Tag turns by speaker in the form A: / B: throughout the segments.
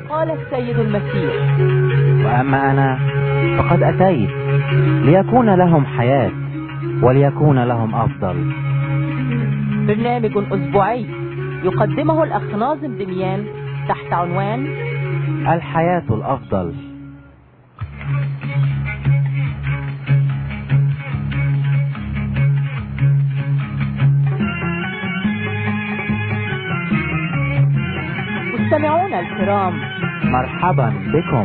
A: قال السيد المسيح:
B: وأما أنا فقد أتيت ليكون لهم حياة وليكون لهم أفضل.
A: برنامج أسبوعي يقدمه الأخ ناظم دميان تحت عنوان
B: الحياة الأفضل.
A: مستمعونا الكرام،
B: مرحبا بكم.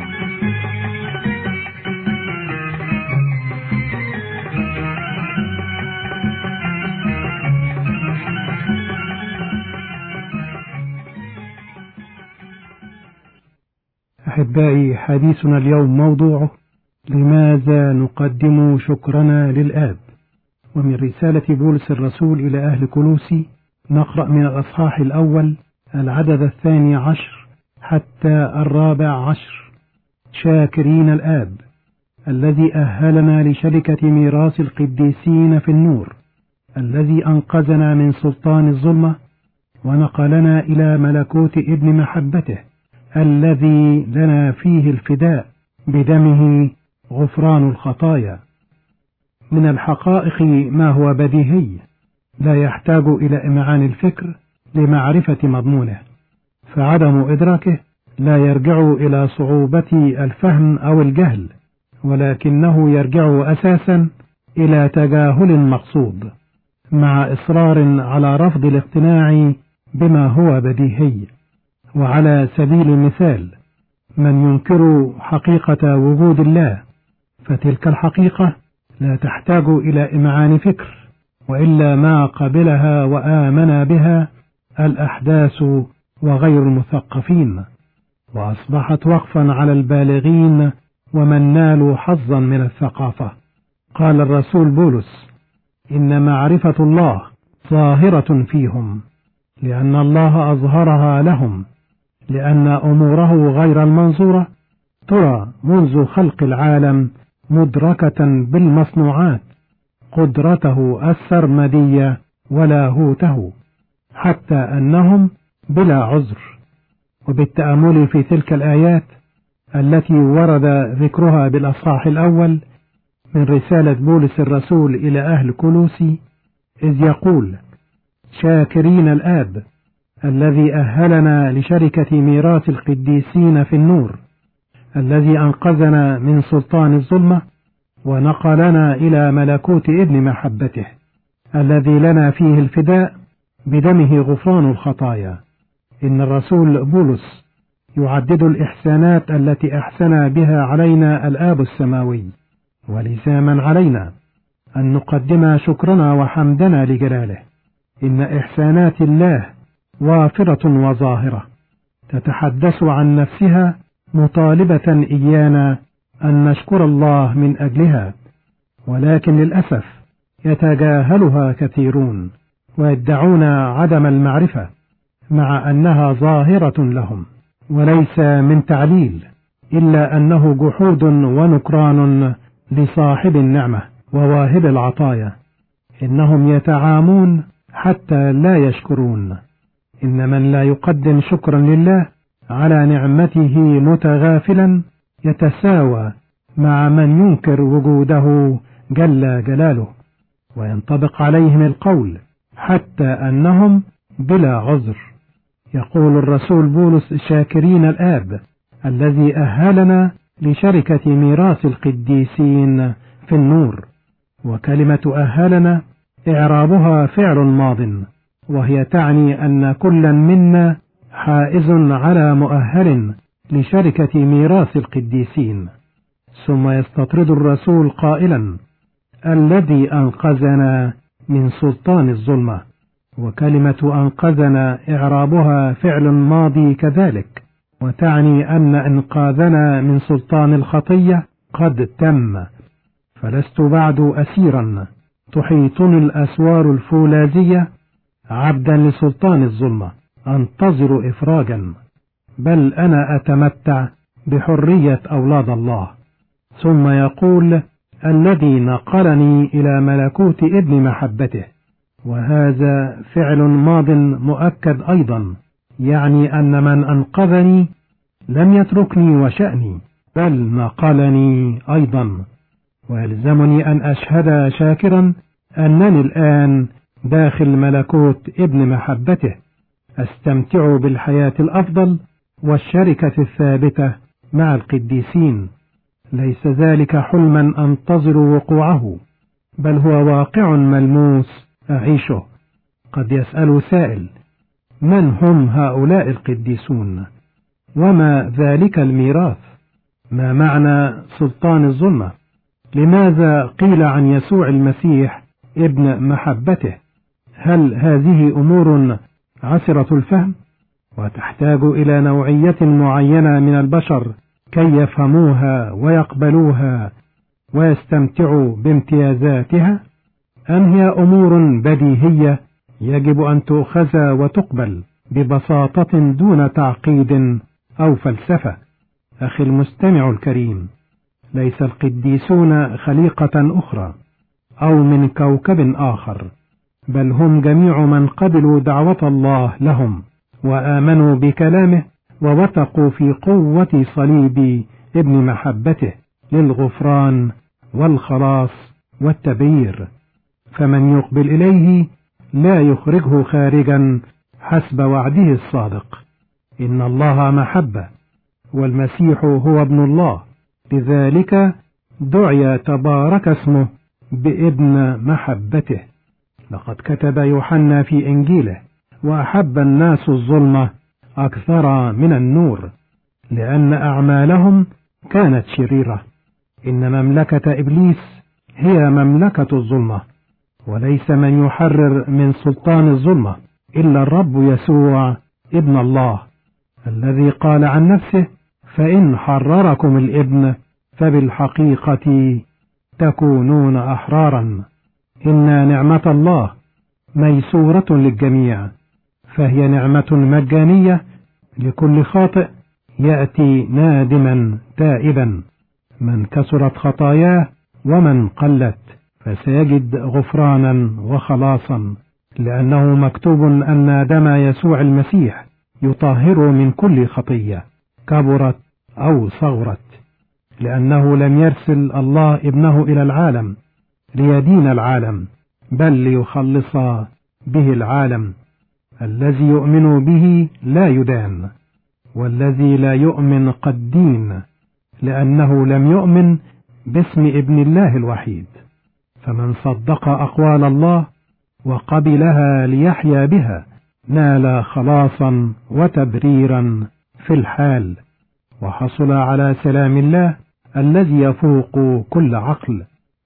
C: أحبائي، حديثنا اليوم موضوعه: لماذا نقدم شكرنا للآب؟ ومن رسالة بولس الرسول إلى أهل كولوسي نقرأ من الأصحاح الأول العدد 12 حتى 14: شاكرين الآب الذي أهلنا لشركة ميراث القديسين في النور، الذي أنقذنا من سلطان الظلمة ونقلنا إلى ملكوت ابن محبته، الذي لنا فيه الفداء بدمه غفران الخطايا. من الحقائق ما هو بديهي لا يحتاج إلى إمعان الفكر لمعرفة مضمونه، فعدم إدراكه لا يرجع إلى صعوبة الفهم أو الجهل، ولكنه يرجع أساسا إلى تجاهل مقصود مع إصرار على رفض الاقتناع بما هو بديهي. وعلى سبيل المثال، من ينكر حقيقة وجود الله فتلك الحقيقة لا تحتاج إلى إمعان فكر، وإلا ما قبلها وآمن بها الأحداث وغير المثقفين، وأصبحت وقفا على البالغين ومن نالوا حظا من الثقافة. قال الرسول بولس: إن معرفة الله ظاهرة فيهم، لأن الله أظهرها لهم، لأن أموره غير المنظورة ترى منذ خلق العالم مدركة بالمصنوعات، قدرته السرمدية ولاهوته، حتى أنهم بلا عذر. وبالتأمل في تلك الآيات التي ورد ذكرها بالأصحاح الأول من رسالة بولس الرسول إلى أهل كولوسي، إذ يقول: شاكرين الآب الذي أهلنا لشركة ميراث القديسين في النور، الذي أنقذنا من سلطان الظلمة ونقلنا إلى ملكوت ابن محبته، الذي لنا فيه الفداء بدمه غفران الخطايا. إن الرسول بولس يعدد الإحسانات التي أحسن بها علينا الآب السماوي، ولزاما علينا أن نقدم شكرنا وحمدنا لجلاله. إن إحسانات الله وافرة وظاهرة تتحدث عن نفسها، مطالبة إيانا أن نشكر الله من أجلها، ولكن للأسف يتجاهلها كثيرون ويدعون عدم المعرفة، مع أنها ظاهرة لهم، وليس من تعليل إلا أنه جحود ونكران لصاحب النعمة وواهب العطايا. إنهم يتعامون حتى لا يشكرون. إن من لا يقدم شكرا لله على نعمته متغافلا يتساوى مع من ينكر وجوده جل جلاله، وينطبق عليهم القول حتى أنهم بلا عذر. يقول الرسول بولس: شاكرين الآب الذي أهلنا لشركة ميراث القديسين في النور. وكلمة أهلنا إعرابها فعل ماض، وهي تعني أن كلا منا حائز على مؤهل لشركة ميراث القديسين. ثم يستطرد الرسول قائلا: الذي أنقذنا من سلطان الظلمة. وكلمة أنقذنا إعرابها فعل ماضي كذلك، وتعني أن إنقاذنا من سلطان الخطية قد تم، فلست بعد أسيرا تحيطني الأسوار الفولاذية عبدا لسلطان الظلمة أنتظر إفراجا، بل أنا أتمتع بحرية أولاد الله. ثم يقول: الذي نقلني إلى ملكوت ابن محبته. وهذا فعل ماض مؤكد أيضا، يعني أن من أنقذني لم يتركني وشأني، بل نقلني أيضا، ويلزمني أن أشهد شاكرا أنني الآن داخل ملكوت ابن محبته، أستمتع بالحياة الأفضل والشركة الثابتة مع القديسين. ليس ذلك حلما أنتظر وقوعه، بل هو واقع ملموس أعيشه. قد يسأل سائل: من هم هؤلاء القديسون؟ وما ذلك الميراث؟ ما معنى سلطان الظلمة؟ لماذا قيل عن يسوع المسيح ابن محبته؟ هل هذه أمور عسرة الفهم وتحتاج إلى نوعية معينة من البشر كي يفهموها ويقبلوها ويستمتعوا بامتيازاتها؟ أم هي أمور بديهية يجب أن تؤخذ وتقبل ببساطة دون تعقيد أو فلسفة؟ أخي المستمع الكريم، ليس القديسون خليقة أخرى أو من كوكب آخر، بل هم جميع من قبلوا دعوة الله لهم وآمنوا بكلامه ووثقوا في قوة صليب ابن محبته للغفران والخلاص والتبرير. فمن يقبل إليه لا يخرجه خارجا حسب وعده الصادق. إن الله محبة، والمسيح هو ابن الله، لذلك دعي تبارك اسمه بابن محبته. لقد كتب يوحنا في إنجيله: وأحب الناس الظلمة أكثر من النور، لأن أعمالهم كانت شريرة. إن مملكة إبليس هي مملكة الظلمة، وليس من يحرر من سلطان الظلمة إلا الرب يسوع ابن الله، الذي قال عن نفسه: فإن حرركم الابن فبالحقيقة تكونون أحرارا. إن نعمة الله ميسورة للجميع، فهي نعمة مجانية لكل خاطئ يأتي نادما تائبا، من كثرت خطاياه ومن قلت، فسيجد غفرانا وخلاصا، لأنه مكتوب أن دم يسوع المسيح يطهر من كل خطية كبرت أو صغرت، لأنه لم يرسل الله ابنه إلى العالم ليدين العالم، بل ليخلص به العالم. الذي يؤمن به لا يدان، والذي لا يؤمن قد دين، لأنه لم يؤمن باسم ابن الله الوحيد. فمن صدق أقوال الله وقبلها ليحيا بها نال خلاصا وتبريرا في الحال، وحصل على سلام الله الذي يفوق كل عقل،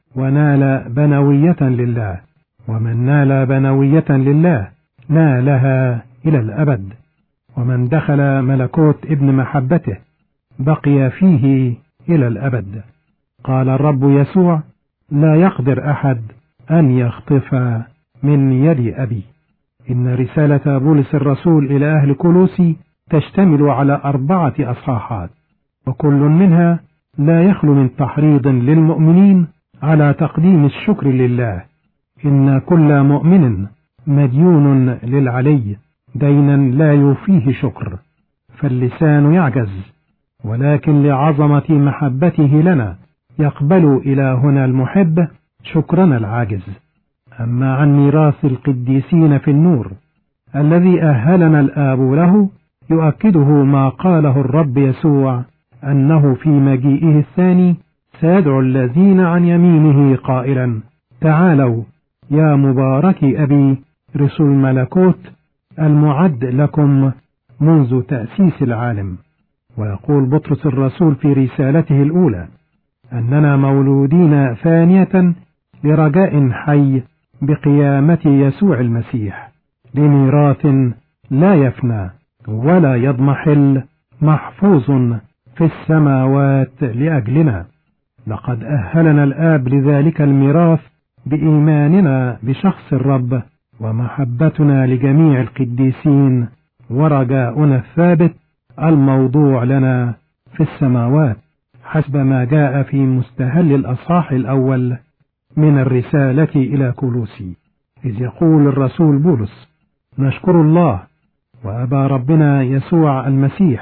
C: ونال بنوية لله. ومن نال بنوية لله نالها إلى الأبد. ومن دخل ملكوت ابن محبته بقي فيه إلى الأبد. قال الرب يسوع: لا يقدر أحد أن يخطف من يد أبي. إن رسالة بولس الرسول إلى أهل كولوسي تشتمل على 4 أصحاحات، وكل منها لا يخلو من تحريض للمؤمنين على تقديم الشكر لله. إن كل مؤمن مديون للعلي دينا لا يوفيه شكر، فاللسان يعجز، ولكن لعظمة محبته لنا يقبل إلهنا المحب شكرنا العاجز. أما عن ميراث القديسين في النور الذي أهلنا الآب له، يؤكده ما قاله الرب يسوع أنه في مجيئه الثاني سيدعو الذين عن يمينه قائلا: تعالوا يا مبارك أبي رسل الملكوت المعد لكم منذ تأسيس العالم. ويقول بطرس الرسول في رسالته الأولى أننا مولودين ثانية لرجاء حي بقيامة يسوع المسيح، لميراث لا يفنى ولا يضمحل، محفوظ في السماوات لأجلنا. لقد أهلنا الآب لذلك الميراث بإيماننا بشخص الرب ومحبتنا لجميع القديسين، ورجاؤنا الثابت الموضوع لنا في السماوات، حسب ما جاء في مستهل الأصحاح الأول من الرسالة إلى كولوسي، إذ يقول الرسول بولس: نشكر الله وأبا ربنا يسوع المسيح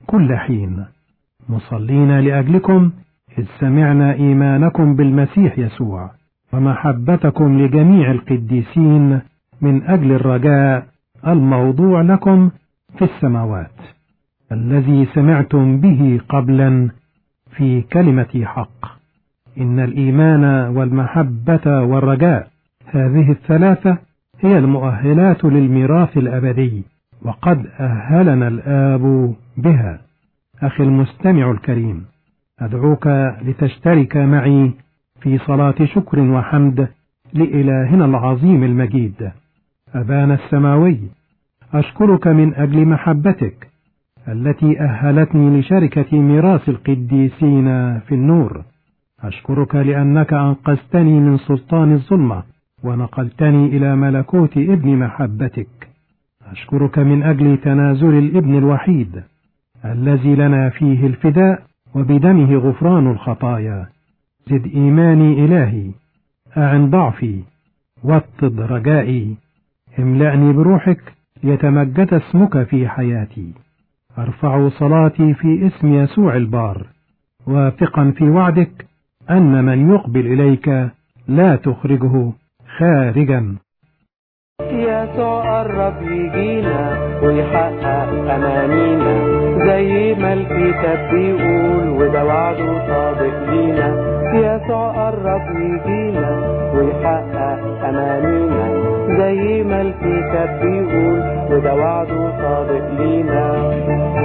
C: كل حين، مصلين لأجلكم إذ سمعنا إيمانكم بالمسيح يسوع ومحبتكم لجميع القديسين من أجل الرجاء الموضوع لكم في السماوات، الذي سمعتم به قبلا في كلمة حق. إن الإيمان والمحبة والرجاء، هذه الثلاثة هي المؤهلات للميراث الأبدي، وقد أهلنا الآب بها. أخي المستمع الكريم، أدعوك لتشترك معي في صلاة شكر وحمد لإلهنا العظيم المجيد. أبانا السماوي، أشكرك من أجل محبتك التي أهلتني لشركة ميراث القديسين في النور. أشكرك لأنك أنقذتني من سلطان الظلمة ونقلتني إلى ملكوت ابن محبتك. أشكرك من أجل تنازل الابن الوحيد الذي لنا فيه الفداء وبدمه غفران الخطايا. زد إيماني إلهي، أعن ضعفي، وطد رجائي، املأني بروحك ليتمجد اسمك في حياتي. أرفع صلاتي في اسم يسوع البار، واثقا في وعدك أن من يقبل إليك لا تخرجه خارجا.
D: يسوع قرب يجينا ويحقق أمانينا زي ما الكتاب بيقول، وده وعده صادق لينا. يسوع قرب يجينا ويحقق أمانينا زي ما الكتاب بيقول، وده وعده صادق لينا.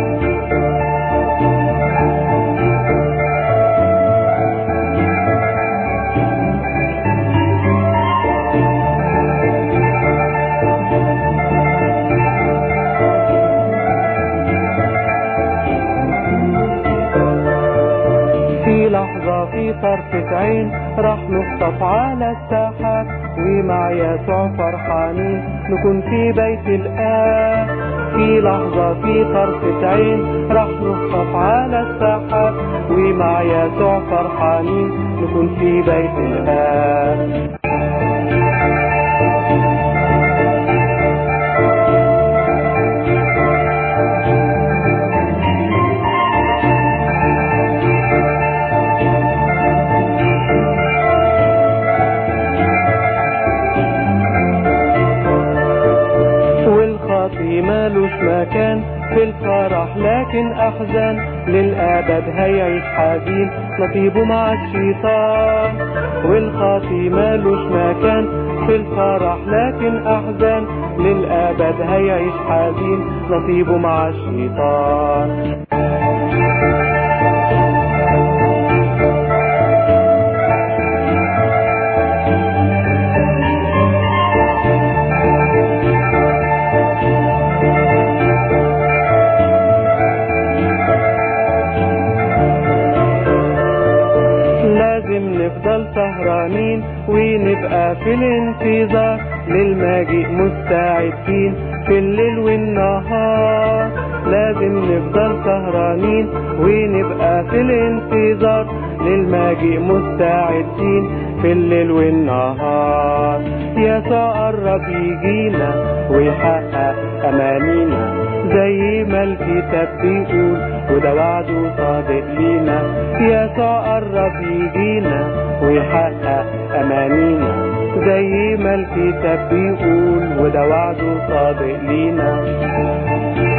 D: في طرفة عين راح نخطف على الساحة، ومع يسوع فرحانين نكون في بيت الآب. في لحظة في طرفة عين راح نخطف على الساحة، ومع يسوع فرحانين نكون في بيت الآب. مالوش مكان في الفرح لكن أحزان، للأبد هيعيش حزين نصيبه مع الشيطان. والخاطي مالوش مكان في الفرح لكن أحزان، للأبد هيعيش حزين نصيبه مع الشيطان. نفضل سهرانين ونبقى في الانتظار للمجيء مستعدين في الليل والنهار. لازم نفضل سهرانين ونبقى في الانتظار للمجيء مستعدين في الليل والنهار. يسوع قرب يجينا ويحقق أمانينا زي ما الكتاب بيقول، وده وعده صادق لينا. يسوع قرب يجينا ويحقق أمانينا زي ما الكتاب بيقول، وده وعده صادق لينا.